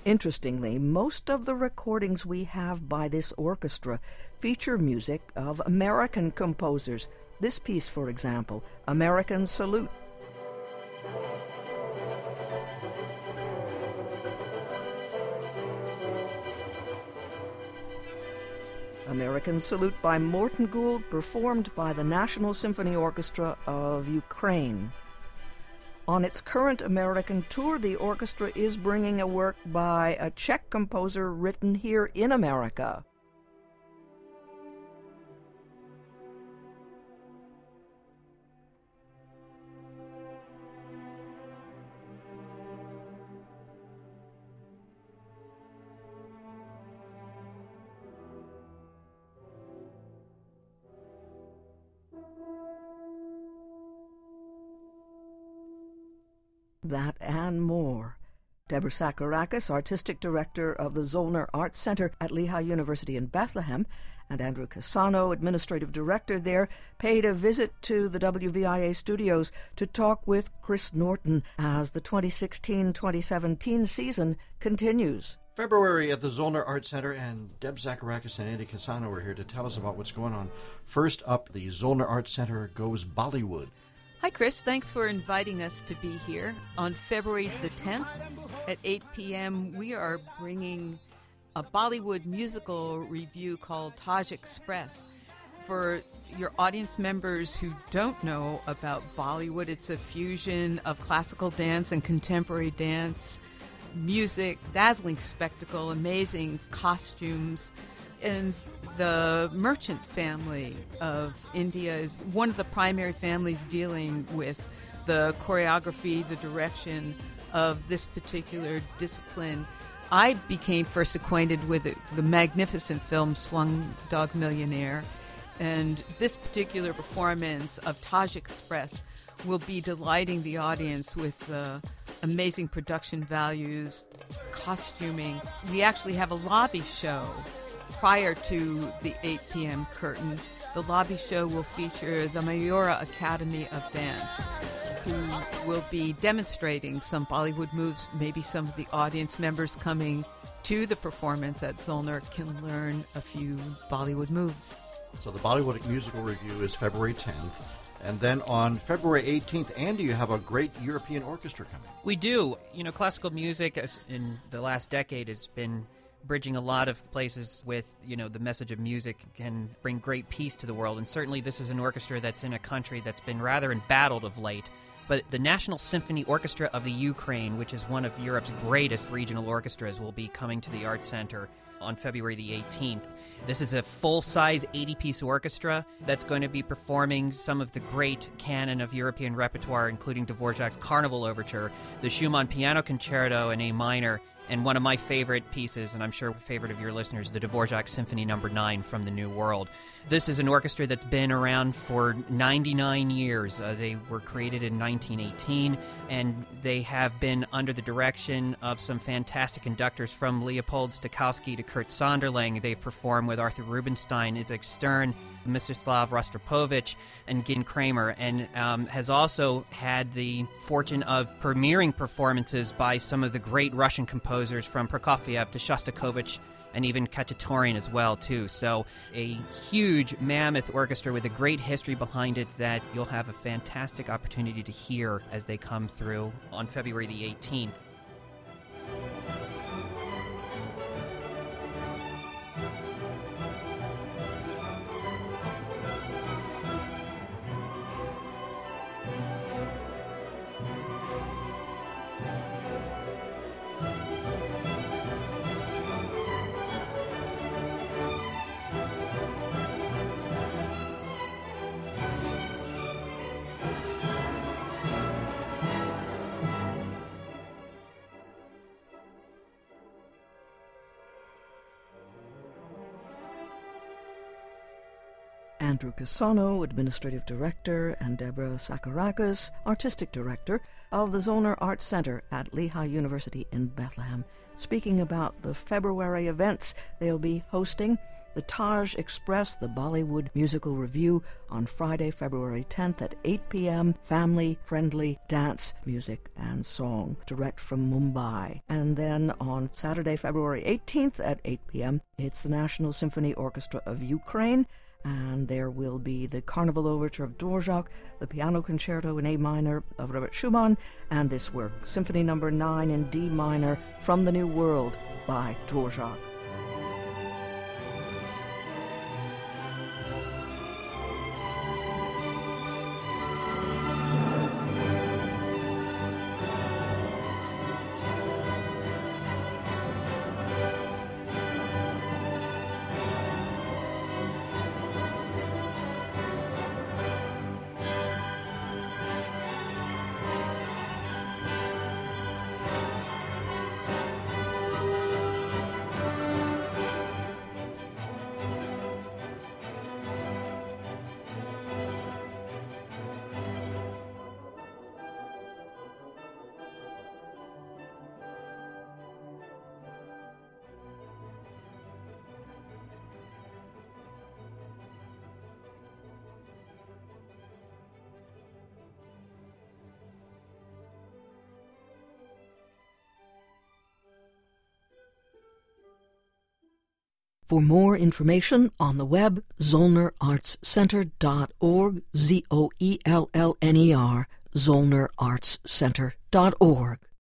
Interestingly, most of the recordings we have by this orchestra feature music of American composers. This piece, for example, American Salute. American Salute by Morton Gould, performed by the National Symphony Orchestra of Ukraine. On its current American tour, the orchestra is bringing a work by a Czech composer written here in America. That and more. Deborah Sakarakis, Artistic Director of the Zollner Arts Center at Lehigh University in Bethlehem, and Andrew Cassano, Administrative Director there, paid a visit to the WVIA studios to talk with Chris Norton as the 2016-2017 season continues. February at the Zollner Arts Center, and Deb Sakarakis and Andy Cassano are here to tell us about what's going on. First up, the Zollner Arts Center goes Bollywood. Hi, Chris. Thanks for inviting us to be here. On February the 10th at 8 p.m., we are bringing a Bollywood musical review called Taj Express. For your audience members who don't know about Bollywood, it's a fusion of classical dance and contemporary dance, music, dazzling spectacle, amazing costumes. And the merchant family of India is one of the primary families dealing with the choreography, the direction of this particular discipline. I became first acquainted with the magnificent film Slumdog Millionaire, and this particular performance of Taj Express will be delighting the audience with amazing production values, costuming. We actually have a lobby show prior to the 8 p.m. curtain. The lobby show will feature the Mayura Academy of Dance, who will be demonstrating some Bollywood moves. Maybe some of the audience members coming to the performance at Zollner can learn a few Bollywood moves. So the Bollywood Musical Review is February 10th. And then on February 18th, Andy, you have a great European orchestra coming. We do. You know, classical music in the last decade has been bridging a lot of places with, the message of music can bring great peace to the world. And certainly this is an orchestra that's in a country that's been rather embattled of late. But the National Symphony Orchestra of the Ukraine, which is one of Europe's greatest regional orchestras, will be coming to the Arts Center on February the 18th. This is a full-size 80-piece orchestra that's going to be performing some of the great canon of European repertoire, including Dvorak's Carnival Overture, the Schumann Piano Concerto in A minor, and one of my favorite pieces, and I'm sure a favorite of your listeners, the Dvorak Symphony No. 9 from the New World. This is an orchestra that's been around for 99 years. They were created in 1918, and they have been under the direction of some fantastic conductors from Leopold Stokowski to Kurt Sonderling. They've performed with Arthur Rubinstein, Isaac Stern, Mstislav Rostropovich, and Gin Kramer, and has also had the fortune of premiering performances by some of the great Russian composers from Prokofiev to Shostakovich and even Khachaturian as well, too. So a huge mammoth orchestra with a great history behind it that you'll have a fantastic opportunity to hear as they come through on February the 18th. Andrew Cassano, Administrative Director, and Deborah Sakarakis, Artistic Director of the Zollner Arts Center at Lehigh University in Bethlehem, speaking about the February events they'll be hosting. the Taj Express, the Bollywood musical review on Friday, February 10th at 8 p.m. Family-friendly dance, music, and song, direct from Mumbai. And then on Saturday, February 18th at 8 p.m., it's the National Symphony Orchestra of Ukraine, and there will be the Carnival Overture of Dvorak, the Piano Concerto in A minor of Robert Schumann, and this work, Symphony No. 9 in D minor from the New World by Dvorak. For more information on the web, ZollnerArtsCenter.org, ZOELLNER, ZollnerArtsCenter.org.